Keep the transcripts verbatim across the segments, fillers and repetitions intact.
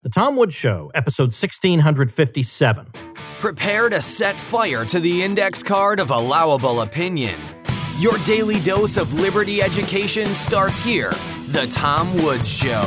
The Tom Woods Show, episode sixteen fifty-seven. Prepare to set fire to the index card of allowable opinion. Your daily dose of liberty education starts here. The Tom Woods Show.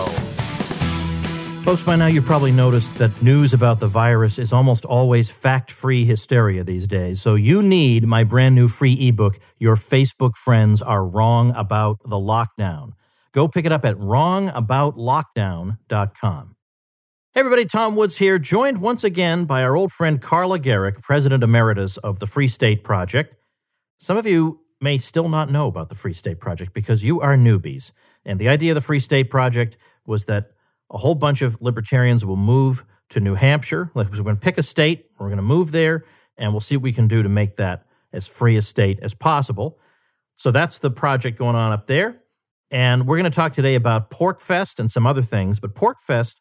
Folks, by now you've probably noticed that news about the virus is almost always fact-free hysteria these days. So you need my brand new free ebook, Your Facebook Friends Are Wrong About the Lockdown. Go pick it up at wrong about lockdown dot com. Hey everybody, Tom Woods here, joined once again by our old friend Carla Gericke, President Emeritus of the Free State Project. Some of you may still not know about the Free State Project because you are newbies. And the idea of the Free State Project was that a whole bunch of libertarians will move to New Hampshire. Like, we're going to pick a state, we're going to move there, and we'll see what we can do to make that as free a state as possible. So that's the project going on up there. And we're going to talk today about PorcFest and some other things. But PorcFest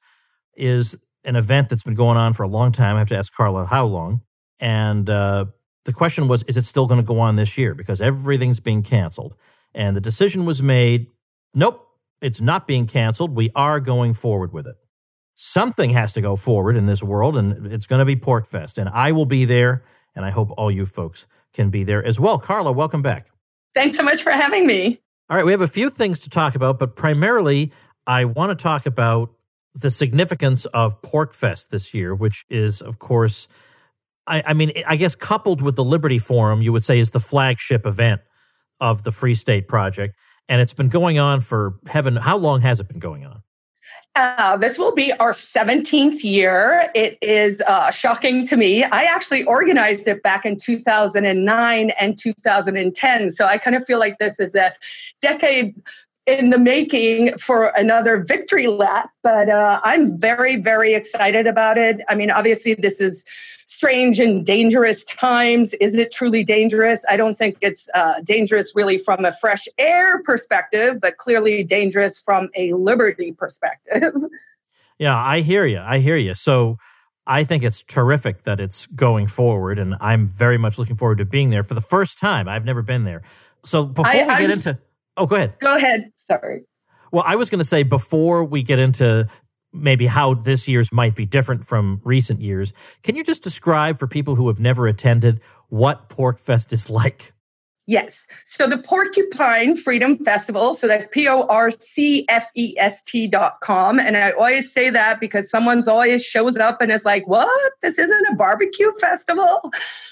is an event that's been going on for a long time. I have to ask Carla how long. And uh, the question was, is it still going to go on this year? Because everything's being canceled. And the decision was made, nope, it's not being canceled. We are going forward with it. Something has to go forward in this world, and it's going to be PorcFest. And I will be there, and I hope all you folks can be there as well. Carla, welcome back. Thanks so much for having me. All right, we have a few things to talk about, but primarily I want to talk about the significance of PorcFest this year, which is, of course, I, I mean, I guess coupled with the Liberty Forum, you would say is the flagship event of the Free State Project. And it's been going on for heaven. How long has it been going on? Uh, this will be our seventeenth year. It is uh, shocking to me. I actually organized it back in two thousand nine and two thousand ten. So I kind of feel like this is a decade in the making for another victory lap, but uh, I'm very, very excited about it. I mean, obviously, this is strange and dangerous times. Is it truly dangerous? I don't think it's uh, dangerous really from a fresh air perspective, but clearly dangerous from a liberty perspective. Yeah, I hear you. I hear you. So I think it's terrific that it's going forward, and I'm very much looking forward to being there for the first time. I've never been there. So before I, we get I'm, into... Oh, go ahead. Go ahead. Sorry. Well, I was going to say, before we get into maybe how this year's might be different from recent years, can you just describe for people who have never attended what PorcFest is like? Yes. So the Porcupine Freedom Festival, so that's P O R C F E S T dot com. And I always say that because someone's always shows up and is like, what? This isn't a barbecue festival?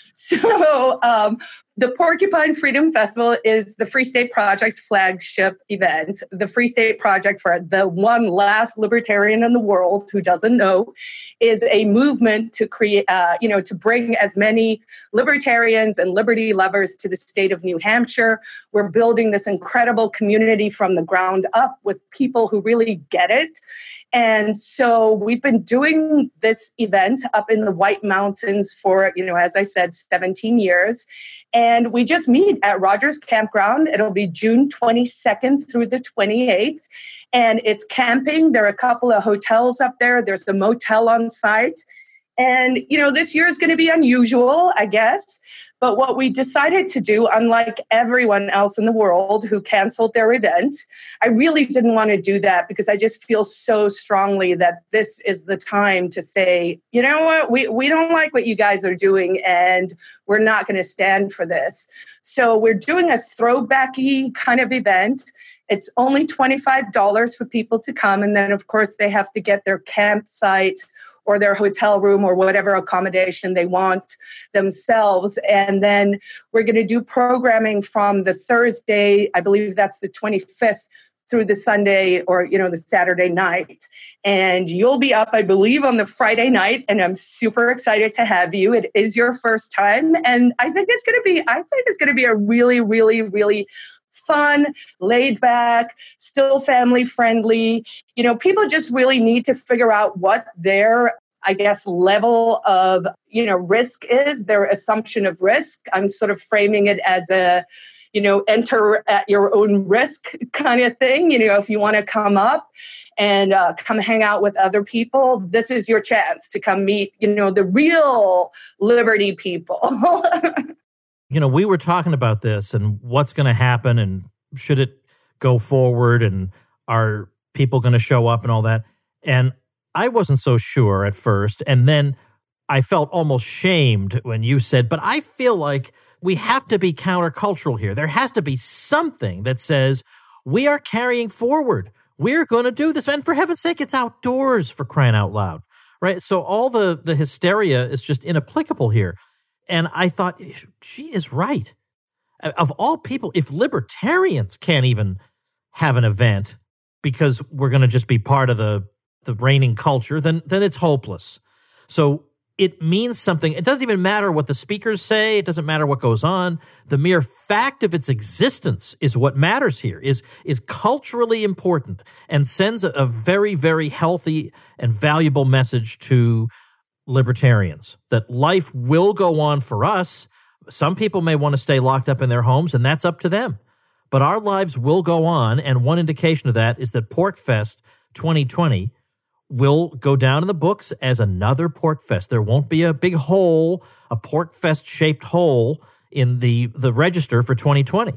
So um, the Porcupine Freedom Festival is the Free State Project's flagship event. The Free State Project, for the one last libertarian in the world who doesn't know, is a movement to create, uh, you know, to bring as many libertarians and liberty lovers to the state of New Hampshire. We're building this incredible community from the ground up with people who really get it. And so we've been doing this event up in the White Mountains for, you know, as I said, seventeen years. And we just meet at Rogers Campground. It'll be June twenty-second through the twenty-eighth. And it's camping. There are a couple of hotels up there. There's a motel on site. And, you know, this year is going to be unusual, I guess. But what we decided to do, unlike everyone else in the world who canceled their event, I really didn't want to do that because I just feel so strongly that this is the time to say, you know what, we, we don't like what you guys are doing and we're not going to stand for this. So we're doing a throwbacky kind of event. It's only twenty-five dollars for people to come. And then, of course, they have to get their campsite or their hotel room or whatever accommodation they want themselves. And then we're going to do programming from the Thursday, I believe that's the twenty-fifth, through the Sunday or, you know, the Saturday night. And you'll be up, I believe, on the Friday night. And I'm super excited to have you. It is your first time. And I think it's going to be, I think it's going to be a really, really, really fun, laid back, still family friendly. You know, people just really need to figure out what their, I guess, level of, you know, risk is, their assumption of risk. I'm sort of framing it as a, you know, enter at your own risk kind of thing. You know, if you want to come up and uh, come hang out with other people, this is your chance to come meet, you know, the real liberty people. You know, we were talking about this and what's going to happen and should it go forward and are people going to show up and all that. And I wasn't so sure at first. And then I felt almost shamed when you said, but I feel like we have to be countercultural here. There has to be something that says we are carrying forward. We're going to do this. And for heaven's sake, it's outdoors, for crying out loud, right? So all the, the hysteria is just inapplicable here. And I thought, she is right. Of all people, if libertarians can't even have an event because we're going to just be part of the, the reigning culture, then, then it's hopeless. So it means something. It doesn't even matter what the speakers say. It doesn't matter what goes on. The mere fact of its existence is what matters here, is, is culturally important and sends a, a very, very healthy and valuable message to libertarians that life will go on for us. Some people may want to stay locked up in their homes, and that's up to them. But our lives will go on, and one indication of that is that PorcFest twenty twenty will go down in the books as another PorcFest. There won't be a big hole, a PorcFest-shaped hole in the, the register for twenty twenty.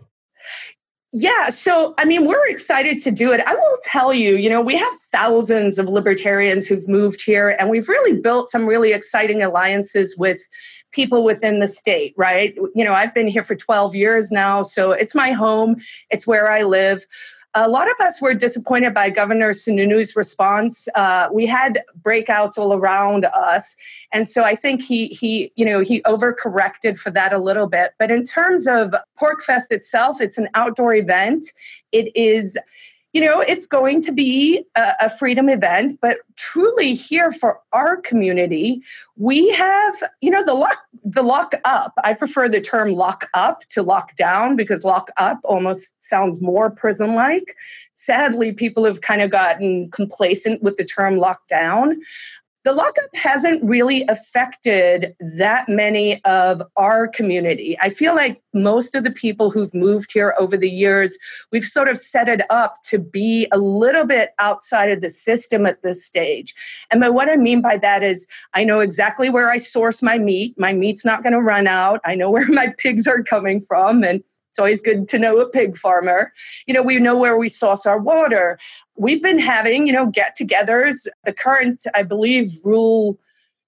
Yeah, so, I mean, we're excited to do it. I will tell you, you know, we have thousands of libertarians who've moved here, and we've really built some really exciting alliances with people within the state, right? You know, I've been here for twelve years now, so it's my home. It's where I live. A lot of us were disappointed by Governor Sununu's response. Uh, we had breakouts all around us. And so I think he, he, you know, he overcorrected for that a little bit. But in terms of PorcFest itself, it's an outdoor event. It is, you know, it's going to be a, a freedom event, but truly here for our community, we have, you know, the lock, the lock up. I prefer the term lock up to lock down because lock up almost sounds more prison-like. Sadly, people have kind of gotten complacent with the term lockdown. The lockup hasn't really affected that many of our community. I feel like most of the people who've moved here over the years, we've sort of set it up to be a little bit outside of the system at this stage. And by what I mean by that is I know exactly where I source my meat. My meat's not going to run out. I know where my pigs are coming from. And it's always good to know a pig farmer. You know, we know where we source our water. We've been having, you know, get-togethers. The current, I believe, rule,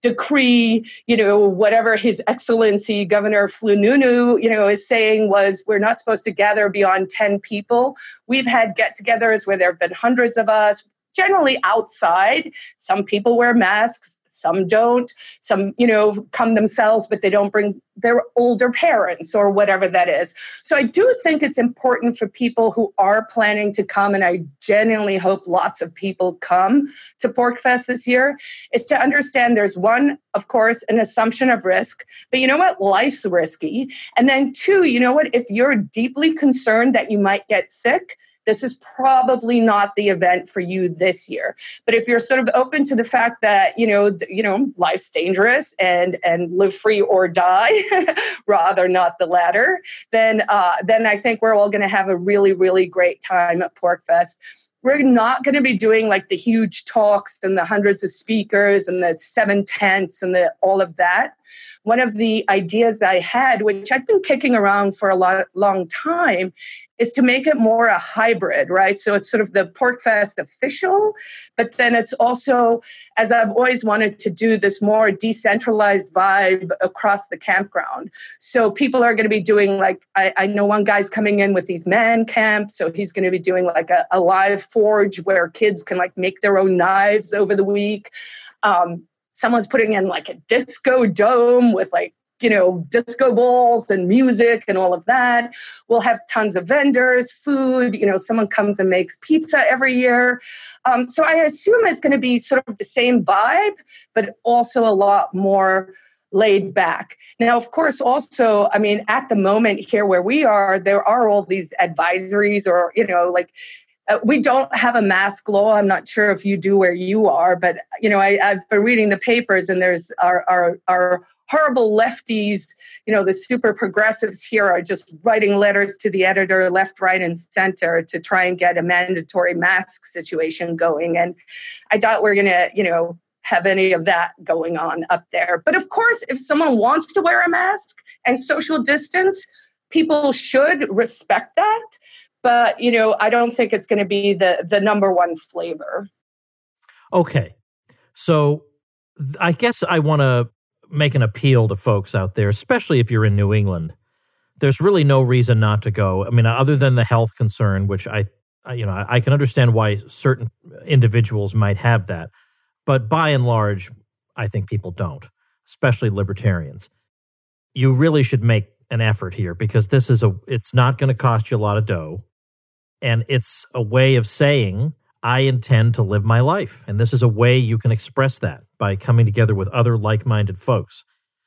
decree, you know, whatever His Excellency Governor Sununu, you know, is saying was we're not supposed to gather beyond ten people. We've had get-togethers where there have been hundreds of us, generally outside. Some people wear masks. Some don't. Some, you know, come themselves, but they don't bring their older parents or whatever that is. So I do think it's important for people who are planning to come, and I genuinely hope lots of people come to PorcFest this year, is to understand there's one, of course, an assumption of risk, but you know what? Life's risky. And then two, you know what? If you're deeply concerned that you might get sick, this is probably not the event for you this year. But if you're sort of open to the fact that, you know, th- you know, life's dangerous and and live free or die, rather not the latter, then uh, then I think we're all going to have a really, really great time at PorcFest. We're not going to be doing like the huge talks and the hundreds of speakers and the seven tents and the all of that. One of the ideas I had, which I've been kicking around for a lot, long time, is to make it more a hybrid, right? So it's sort of the PorcFest official, but then it's also, as I've always wanted to do, this more decentralized vibe across the campground. So people are going to be doing like, I, I know one guy's coming in with these man camps, so he's going to be doing like a, a live forge where kids can like make their own knives over the week. Um, someone's putting in like a disco dome with like, you know, disco balls and music and all of that. We'll have tons of vendors, food, you know, someone comes and makes pizza every year. Um, so I assume it's going to be sort of the same vibe, but also a lot more laid back. Now, of course, also, I mean, at the moment here where we are, there are all these advisories or, you know, like, Uh, we don't have a mask law. I'm not sure if you do where you are, but, you know, I, I've been reading the papers and there's our, our, our horrible lefties, you know, the super progressives here are just writing letters to the editor left, right, and center to try and get a mandatory mask situation going. And I doubt we're going to, you know, have any of that going on up there. But of course, if someone wants to wear a mask and social distance, people should respect that. But, you know, I don't think it's going to be the, the number one flavor. Okay. So th- I guess I want to make an appeal to folks out there, especially if you're in New England. There's really no reason not to go. I mean, other than the health concern, which I, I you know, I, I can understand why certain individuals might have that. But by and large, I think people don't, especially libertarians. You really should make an effort here because this is a, it's not going to cost you a lot of dough. And it's a way of saying, I intend to live my life. And this is a way you can express that by coming together with other like-minded folks.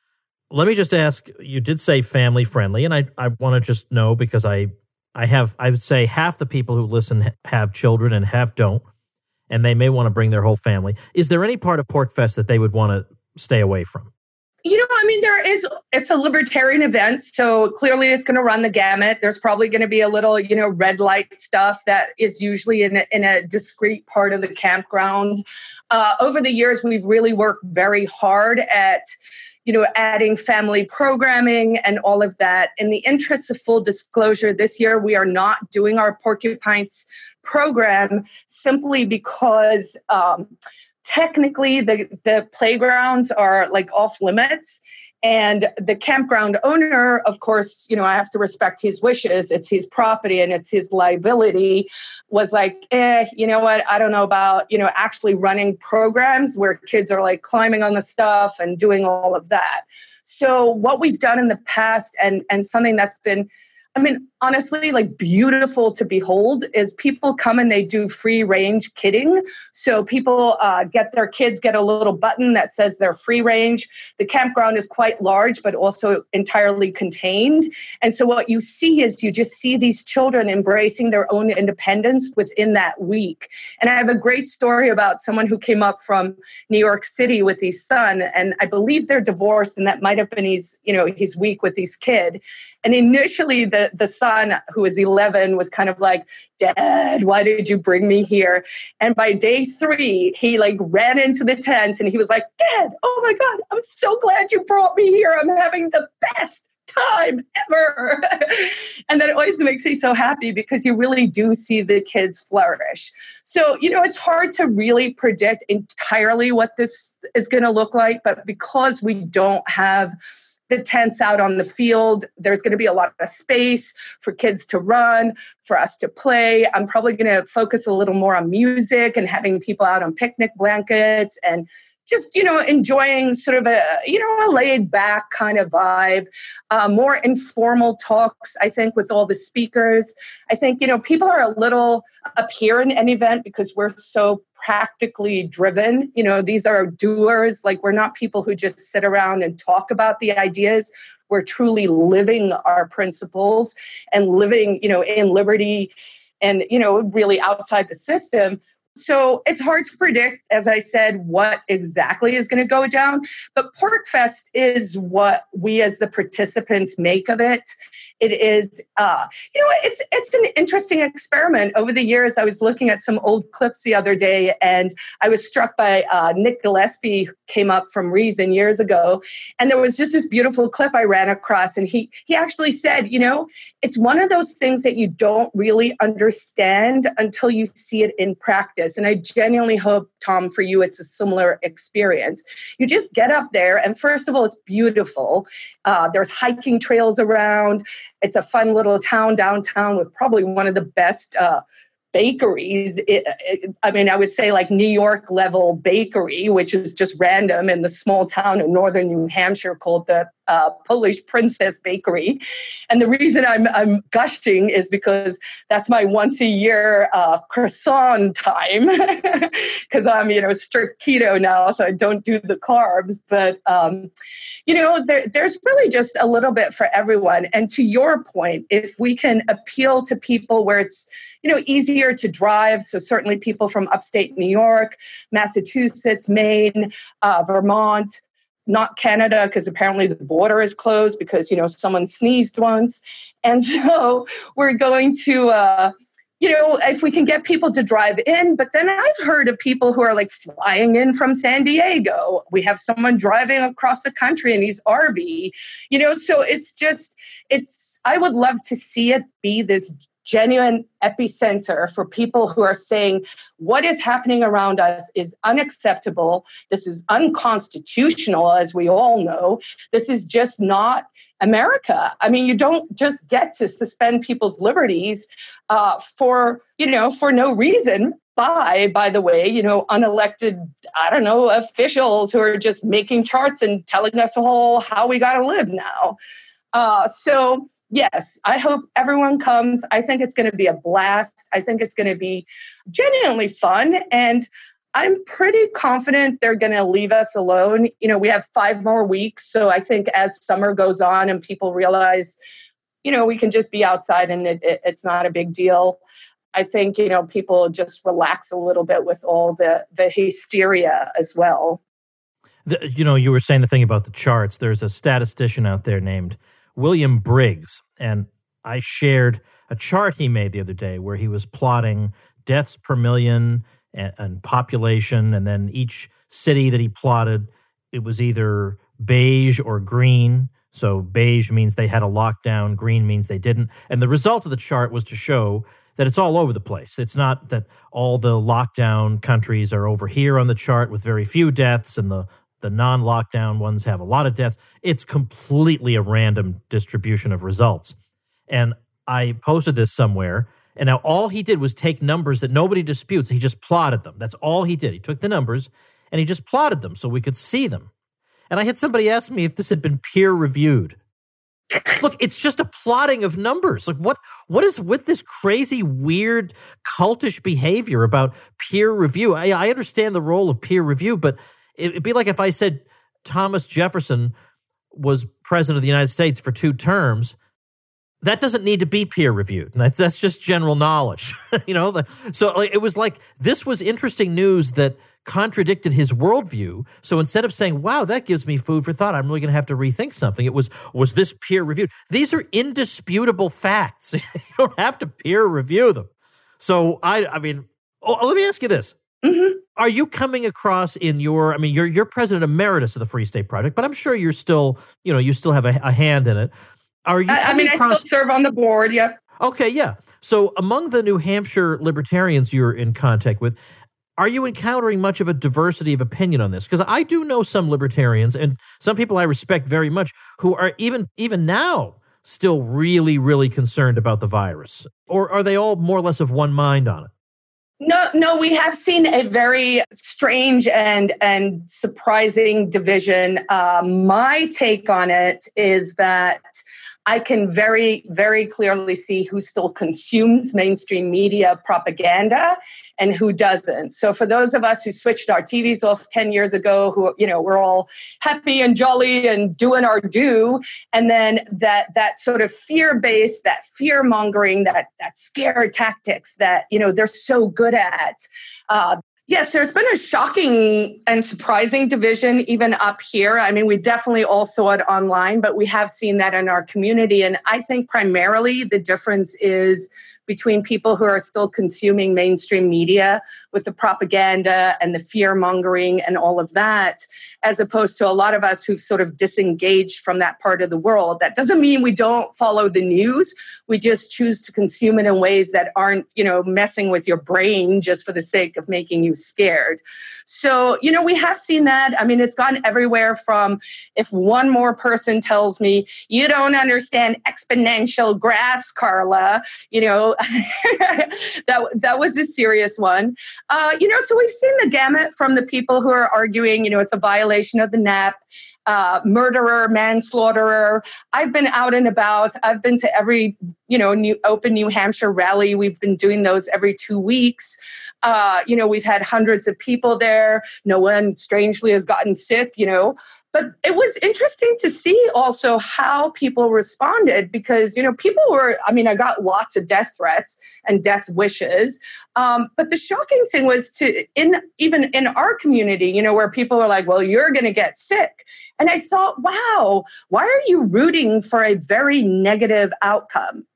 Let me just ask, you did say family friendly, and I, I want to just know because I, I have, I would say half the people who listen have children and half don't, and they may want to bring their whole family. Is there any part of PorcFest that they would want to stay away from? You know, I mean, there is, it's a libertarian event, so clearly it's going to run the gamut. There's probably going to be a little, you know, red light stuff that is usually in a, in a discrete part of the campground. Uh, over the years, we've really worked very hard at, you know, adding family programming and all of that. In the interest of full disclosure, this year we are not doing our Porcupines program simply because um, technically the, the playgrounds are like off limits. And the campground owner, of course, you know, I have to respect his wishes. It's his property and it's his liability. Was like, eh, you know what? I don't know about, you know, actually running programs where kids are like climbing on the stuff and doing all of that. So what we've done in the past and, and something that's been, I mean, honestly, like beautiful to behold is people come and they do free range kidding. So people uh, get their kids get a little button that says they're free range. The campground is quite large, but also entirely contained. And so what you see is you just see these children embracing their own independence within that week. And I have a great story about someone who came up from New York City with his son, and I believe they're divorced, and that might have been his, you know, his week with his kid. And initially the, the son, who was eleven, was kind of like, Dad, why did you bring me here? And by day three, he like ran into the tent and he was like, Dad, oh my God, I'm so glad you brought me here. I'm having the best time ever. And that always makes me so happy because you really do see the kids flourish. So, you know, it's hard to really predict entirely what this is going to look like, but because we don't have the tents out on the field, there's going to be a lot of space for kids to run, for us to play. I'm probably going to focus a little more on music and having people out on picnic blankets and just, you know, enjoying sort of a, you know, a laid back kind of vibe, uh, more informal talks, I think, with all the speakers. I think, you know, people are a little up here in an event because we're so practically driven. You know, these are doers. Like, we're not people who just sit around and talk about the ideas. We're truly living our principles and living, you know, in liberty and, you know, really outside the system. So it's hard to predict, as I said, what exactly is going to go down. But PorcFest is what we as the participants make of it. It is, uh, you know, it's it's an interesting experiment. Over the years, I was looking at some old clips the other day, and I was struck by uh, Nick Gillespie, who came up from Reason years ago. And there was just this beautiful clip I ran across, and he he actually said, you know, it's one of those things that you don't really understand until you see it in practice. And I genuinely hope, Tom, for you, it's a similar experience. You just get up there, and first of all, it's beautiful. Uh, there's hiking trails around. It's a fun little town downtown with probably one of the best uh, bakeries. It, it, I mean, I would say like New York level bakery, which is just random in the small town in northern New Hampshire called the uh, Polish Princess Bakery. And the reason I'm I'm gushing is because that's my once a year uh, croissant time because I'm, you know, strict keto now, so I don't do the carbs. But, um, you know, there, there's really just a little bit for everyone. And to your point, if we can appeal to people where it's, you know, easier to drive. So certainly people from upstate New York, Massachusetts, Maine, uh, Vermont, not Canada, because apparently the border is closed because, you know, someone sneezed once. And so we're going to, uh, you know, if we can get people to drive in. But then I've heard of people who are like flying in from San Diego. We have someone driving across the country in his R V, you know, so it's just, it's, I would love to see it be this genuine epicenter for people who are saying what is happening around us is unacceptable. This is unconstitutional, as we all know. This is just not America. I mean, you don't just get to suspend people's liberties uh, for, you know, for no reason by, by the way, you know, unelected, I don't know, officials who are just making charts and telling us all how we got to live now. Uh, so, yes, I hope everyone comes. I think it's going to be a blast. I think it's going to be genuinely fun. And I'm pretty confident they're going to leave us alone. You know, we have five more weeks. So I think as summer goes on and people realize, you know, we can just be outside and it, it, it's not a big deal. I think, you know, people just relax a little bit with all the, the hysteria as well. The, you know, you were saying the thing about the charts. There's a statistician out there named William Briggs, and I shared a chart he made the other day where he was plotting deaths per million and, and population, and then each city that he plotted, it was either beige or green. So beige means they had a lockdown, green means they didn't. And the result of the chart was to show that it's all over the place. It's not that all the lockdown countries are over here on the chart with very few deaths and the The non-lockdown ones have a lot of deaths. It's completely a random distribution of results. And I posted this somewhere, and now all he did was take numbers that nobody disputes. He just plotted them. That's all he did. He took the numbers, and he just plotted them so we could see them. And I had somebody ask me if this had been peer-reviewed. Look, it's just a plotting of numbers. Like, what? What is with this crazy, weird, cultish behavior about peer review? I, I understand the role of peer review, but it'd be like if I said Thomas Jefferson was president of the United States for two terms. That doesn't need to be peer reviewed. That's that's just general knowledge, you know. The, so like, it was like this was interesting news that contradicted his worldview. So instead of saying, "Wow, that gives me food for thought," I'm really going to have to rethink something. It was was this peer reviewed? These are indisputable facts. You don't have to peer review them. So I, I mean, oh, let me ask you this. Mm-hmm. Are you coming across in your, I mean, you're, you're president emeritus of the Free State Project, but I'm sure you're still, you know, you still have a, a hand in it. Are you I, I mean, across- I still serve on the board, yep. Okay, yeah. So among the New Hampshire libertarians you're in contact with, are you encountering much of a diversity of opinion on this? Because I do know some libertarians and some people I respect very much who are even even now still really, really concerned about the virus. Or are they all more or less of one mind on it? No, no, we have seen a very strange and and surprising division. Uh, my take on it is that I can very, very clearly see who still consumes mainstream media propaganda and who doesn't. So for those of us who switched our T Vs off ten years ago, who, you know, we're all happy and jolly and doing our due, and then that that sort of fear-based, that fear-mongering, that that scare tactics that, you know, they're so good at. Uh, Yes, there's been a shocking and surprising division even up here. I mean, we definitely all saw it online, but we have seen that in our community. And I think primarily the difference is between people who are still consuming mainstream media with the propaganda and the fear-mongering and all of that, as opposed to a lot of us who've sort of disengaged from that part of the world. That doesn't mean we don't follow the news. We just choose to consume it in ways that aren't, you know, messing with your brain just for the sake of making you scared. So, you know, we have seen that. I mean, it's gone everywhere from if one more person tells me, you don't understand exponential graphs, Carla, you know, that that was a serious one. Uh, you know, so we've seen the gamut from the people who are arguing, you know, it's a violation of the N A P, uh, murderer, manslaughterer. I've been out and about. I've been to every, you know, new Open New Hampshire rally. We've been doing those every two weeks. Uh, you know, we've had hundreds of people there. No one, strangely, has gotten sick, you know. But it was interesting to see also how people responded because, you know, people were, I mean, I got lots of death threats and death wishes. Um, but the shocking thing was to, in even in our community, you know, where people are like, well, you're going to get sick. And I thought, wow, why are you rooting for a very negative outcome?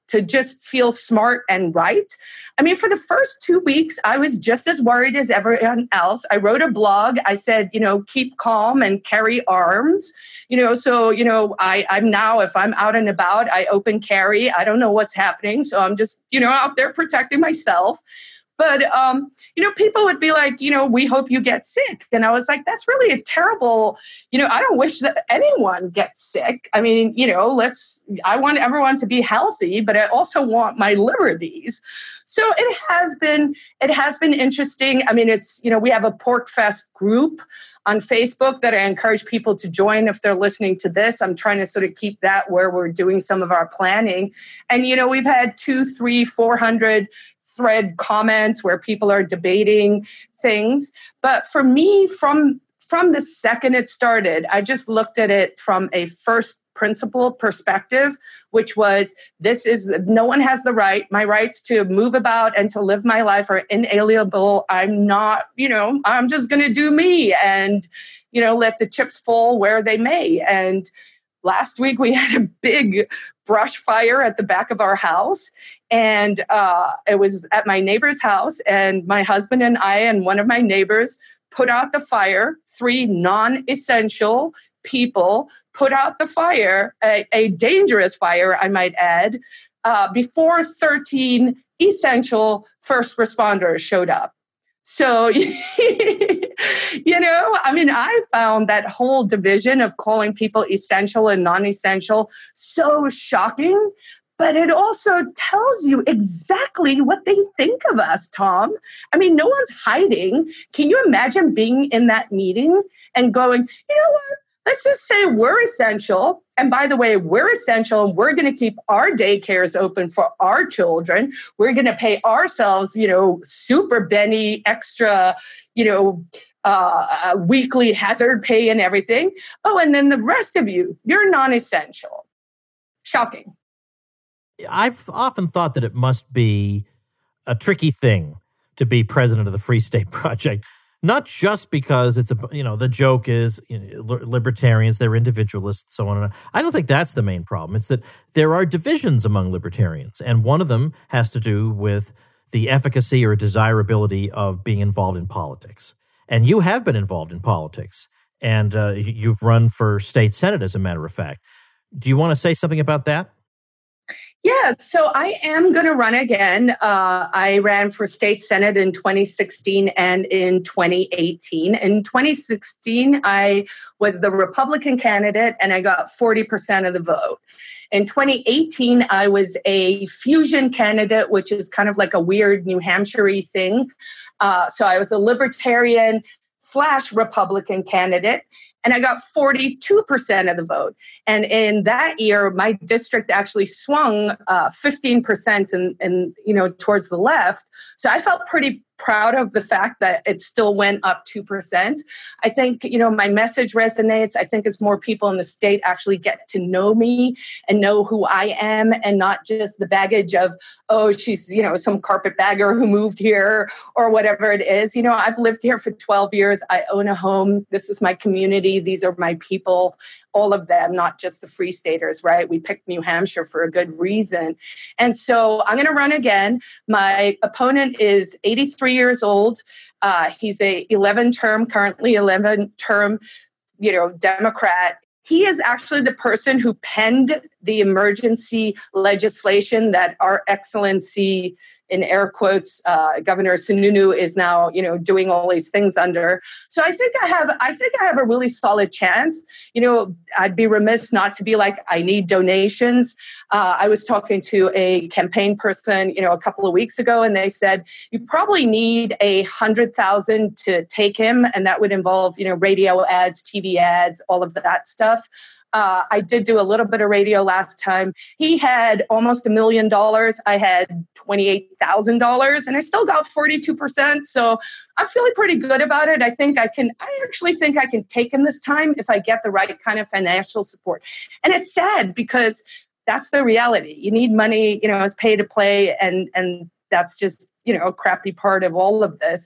to just feel smart and right. I mean, for the first two weeks, I was just as worried as everyone else. I wrote a blog. I said, you know, keep calm and carry arms. You know, so, you know, I, I'm now, if I'm out and about, I open carry. I don't know what's happening. So I'm just, you know, out there protecting myself. But, um, you know, people would be like, you know, we hope you get sick. And I was like, that's really a terrible, you know, I don't wish that anyone gets sick. I mean, you know, let's, I want everyone to be healthy, but I also want my liberties. So it has been, it has been interesting. I mean, it's, you know, we have a PorcFest group on Facebook that I encourage people to join if they're listening to this. I'm trying to sort of keep that where we're doing some of our planning. And, you know, we've had two, three, four hundred thread comments where people are debating things. But for me, from from the second it started, I just looked at it from a first principle perspective, which was this is no one has the right. My rights to move about and to live my life are inalienable. I'm not, you know, I'm just going to do me and, you know, let the chips fall where they may. And last week we had a big brush fire at the back of our house. And uh, it was at my neighbor's house. And my husband and I and one of my neighbors put out the fire. Three non-essential people put out the fire, a, a dangerous fire, I might add, uh, before thirteen essential first responders showed up. So, you know, I mean, I found that whole division of calling people essential and non-essential so shocking, but it also tells you exactly what they think of us, Tom. I mean, no one's hiding. Can you imagine being in that meeting and going, you know what? Let's just say we're essential. And by the way, we're essential and we're going to keep our daycares open for our children. We're going to pay ourselves, you know, super Benny extra, you know, uh, weekly hazard pay and everything. Oh, and then the rest of you, you're non-essential. Shocking. I've often thought that it must be a tricky thing to be president of the Free State Project. Not just because it's a, you know, the joke is you know, libertarians, they're individualists, so on and on. I don't think that's the main problem. It's that there are divisions among libertarians, and one of them has to do with the efficacy or desirability of being involved in politics. And you have been involved in politics, and uh, you've run for state senate, as a matter of fact. Do you want to say something about that? Yeah, so I am going to run again. Uh, I ran for state senate in twenty sixteen and in twenty eighteen. In twenty sixteen, I was the Republican candidate and I got forty percent of the vote. In twenty eighteen, I was a fusion candidate, which is kind of like a weird New Hampshire-y thing. Uh, so I was a libertarian slash Republican candidate. And I got forty-two percent of the vote. And in that year, my district actually swung uh, fifteen percent and, and, you know, towards the left. So I felt pretty proud of the fact that it still went up two percent. I think, you know, my message resonates. I think as more people in the state actually get to know me and know who I am and not just the baggage of, oh, she's, you know, some carpetbagger who moved here or whatever it is. You know, I've lived here for twelve years. I own a home. This is my community. These are my people. All of them, not just the Free Staters, right? We picked New Hampshire for a good reason. And so I'm going to run again. My opponent is eighty-three years old. Uh, he's a eleven-term, currently eleven-term, you know, Democrat. He is actually the person who penned the emergency legislation that Our Excellency, in air quotes, uh, Governor Sununu is now, you know, doing all these things under. So I think I have, I think I have a really solid chance. You know, I'd be remiss not to be like, I need donations. Uh, I was talking to a campaign person, you know, a couple of weeks ago, and they said you probably need a hundred thousand to take him, and that would involve, you know, radio ads, T V ads, all of that stuff. Uh, I did do a little bit of radio last time. He had almost a million dollars. I had twenty-eight thousand dollars and I still got forty-two percent. So I'm feeling pretty good about it. I think I can, I actually think I can take him this time if I get the right kind of financial support. And it's sad because that's the reality. You need money, you know, it's pay to play. And, and that's just, you know, a crappy part of all of this.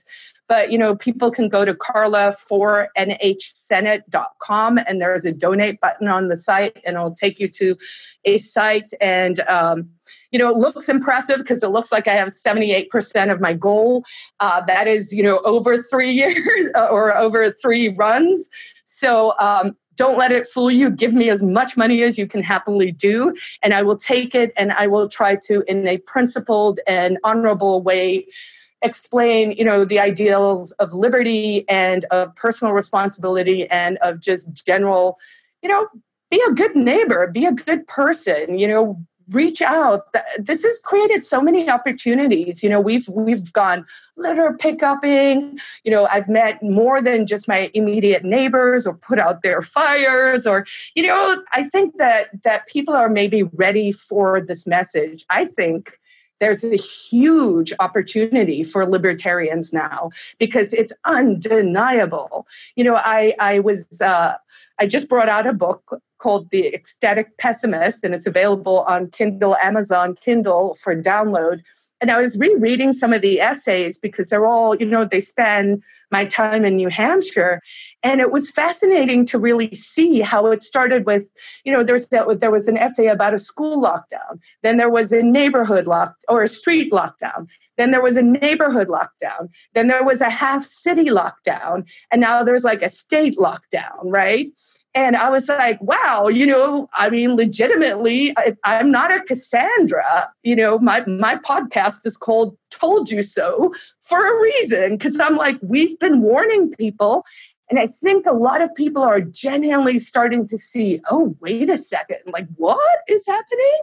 But, you know, people can go to carla for n h senate dot com, and there's a donate button on the site, and it'll take you to a site. And, um, you know, it looks impressive because it looks like I have seventy-eight percent of my goal. Uh, that is, you know, over three years or over three runs. So um, don't let it fool you. Give me as much money as you can happily do, and I will take it, and I will try to, in a principled and honorable way, explain, you know, the ideals of liberty and of personal responsibility and of just general, you know, be a good neighbor, be a good person, you know, reach out. This has created so many opportunities. You know, we've we've gone litter pickuping. You know, I've met more than just my immediate neighbors, or put out their fires, or, you know, I think that that people are maybe ready for this message. I think there's a huge opportunity for libertarians now because it's undeniable. You know, I I was uh, I just brought out a book called The Ecstatic Pessimist, and it's available on Kindle, Amazon Kindle for download. And I was rereading some of the essays because they're all, you know, they span my time in New Hampshire. And it was fascinating to really see how it started with, you know, there's that, there was an essay about a school lockdown. Then there was a neighborhood lock or a street lockdown. Then there was a neighborhood lockdown. Then there was a half city lockdown. And now there's like a state lockdown, right? And I was like, wow, you know, I mean, legitimately, I, I'm not a Cassandra. You know, my, my podcast is called Told You So for a reason, because I'm like, we've been warning people. And I think a lot of people are genuinely starting to see, oh, wait a second, like, what is happening?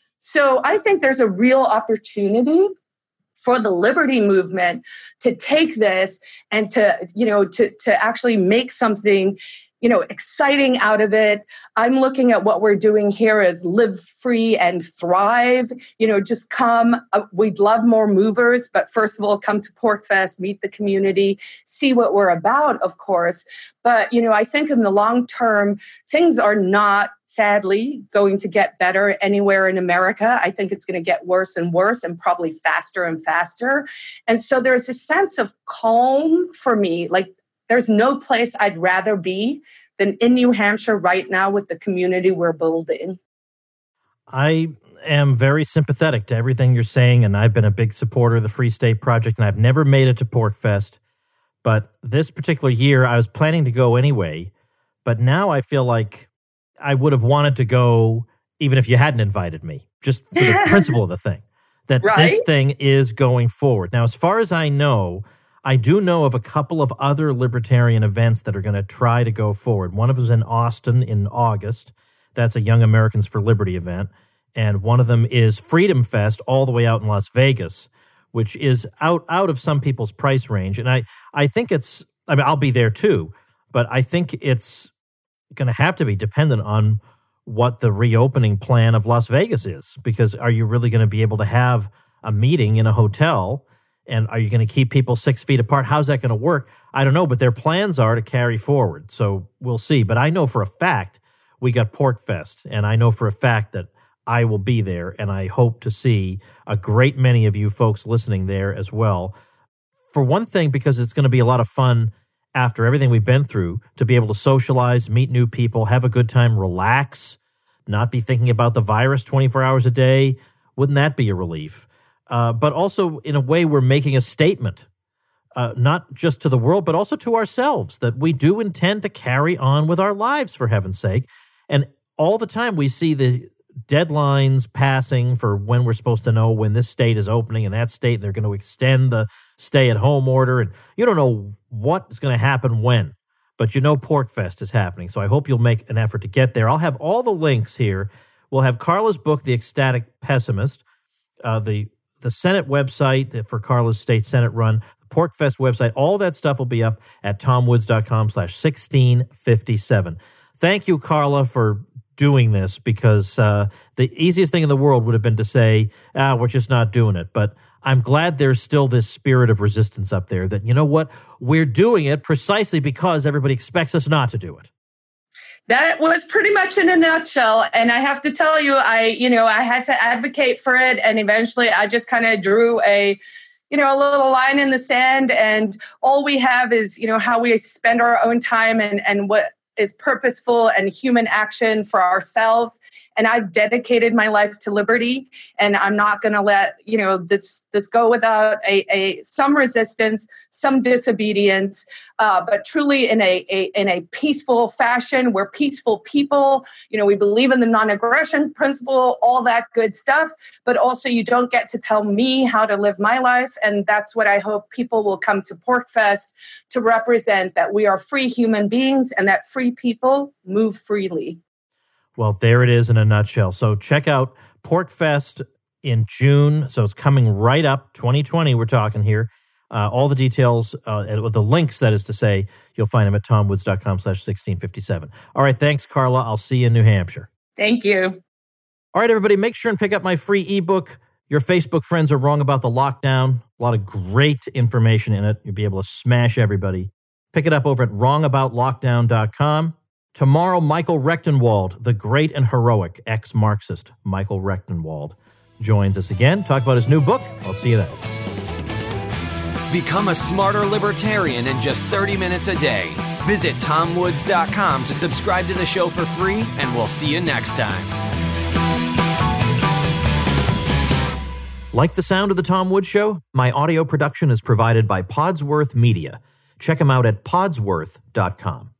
So I think there's a real opportunity for the liberty movement to take this and to, you know, to, to actually make something, you know, exciting out of it. I'm looking at what we're doing here as live free and thrive. You know, just come. Uh, we'd love more movers, but first of all, come to PorcFest, meet the community, see what we're about, of course. But, you know, I think in the long term, things are not, sadly, going to get better anywhere in America. I think it's going to get worse and worse, and probably faster and faster. And so there's a sense of calm for me, like, there's no place I'd rather be than in New Hampshire right now with the community we're building. I am very sympathetic to everything you're saying, and I've been a big supporter of the Free State Project, and I've never made it to PorcFest. But this particular year, I was planning to go anyway, but now I feel like I would have wanted to go even if you hadn't invited me, just for the principle of the thing, that right? This thing is going forward. Now, as far as I know, I do know of a couple of other libertarian events that are going to try to go forward. One of them is in Austin in August. That's a Young Americans for Liberty event. And one of them is Freedom Fest all the way out in Las Vegas, which is out, out of some people's price range. And I, I think it's, I mean, I'll be there too, but I think it's going to have to be dependent on what the reopening plan of Las Vegas is, because are you really going to be able to have a meeting in a hotel? And are you going to keep people six feet apart? How's that going to work? I don't know, but their plans are to carry forward. So we'll see. But I know for a fact we got PorcFest, and I know for a fact that I will be there, and I hope to see a great many of you folks listening there as well. For one thing, because it's going to be a lot of fun after everything we've been through, to be able to socialize, meet new people, have a good time, relax, not be thinking about the virus twenty-four hours a day. Wouldn't that be a relief? Uh, but also, in a way, we're making a statement, uh, not just to the world, but also to ourselves, that we do intend to carry on with our lives, for heaven's sake. And all the time we see the deadlines passing for when we're supposed to know when this state is opening and that state, they're going to extend the stay-at-home order. And you don't know what is going to happen when, but you know PorcFest is happening. So I hope you'll make an effort to get there. I'll have all the links here. We'll have Carla's book, The Ecstatic Pessimist, uh, the the Senate website for Carla's State Senate run, the PorcFest website, all that stuff will be up at tomwoods.com slash 1657. Thank you, Carla, for doing this, because uh, the easiest thing in the world would have been to say, ah, we're just not doing it. But I'm glad there's still this spirit of resistance up there that, you know what, we're doing it precisely because everybody expects us not to do it. That was pretty much in a nutshell. And I have to tell you, I, you know, I had to advocate for it. And eventually I just kind of drew a, you know, a little line in the sand, and all we have is, you know, how we spend our own time and, and what is purposeful and human action for ourselves. And I've dedicated my life to liberty, and I'm not going to let, you know, this this go without a, a some resistance, some disobedience, uh, but truly in a, a in a peaceful fashion. We're peaceful people. You know, we believe in the non-aggression principle, all that good stuff. But also, you don't get to tell me how to live my life, and that's what I hope people will come to PorcFest to represent, that we are free human beings and that free people move freely. Well, there it is in a nutshell. So check out PorcFest in June. So it's coming right up, twenty twenty, we're talking here. Uh, all the details, uh, the links, that is to say, you'll find them at tomwoods.com slash 1657. All right, thanks, Carla. I'll see you in New Hampshire. Thank you. All right, everybody, make sure and pick up my free ebook. Your Facebook friends are wrong about the lockdown. A lot of great information in it. You'll be able to smash everybody. Pick it up over at wrong about lockdown dot com. Tomorrow, Michael Rechtenwald, the great and heroic ex-Marxist Michael Rechtenwald, joins us again. Talk about his new book. I'll see you then. Become a smarter libertarian in just thirty minutes a day. Visit tom woods dot com to subscribe to the show for free, and we'll see you next time. Like the sound of The Tom Woods Show? My audio production is provided by Podsworth Media. Check them out at podsworth dot com.